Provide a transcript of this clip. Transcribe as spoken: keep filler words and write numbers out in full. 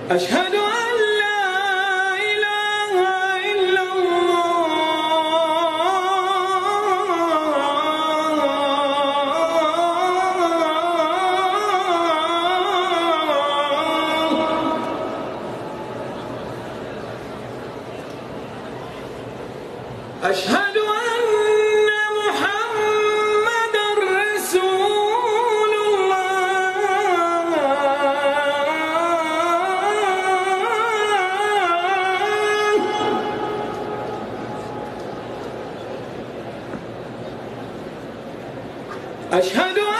أشهد أن لا إله إلا الله. أشهد أن محمدًا رسول الله. أشهد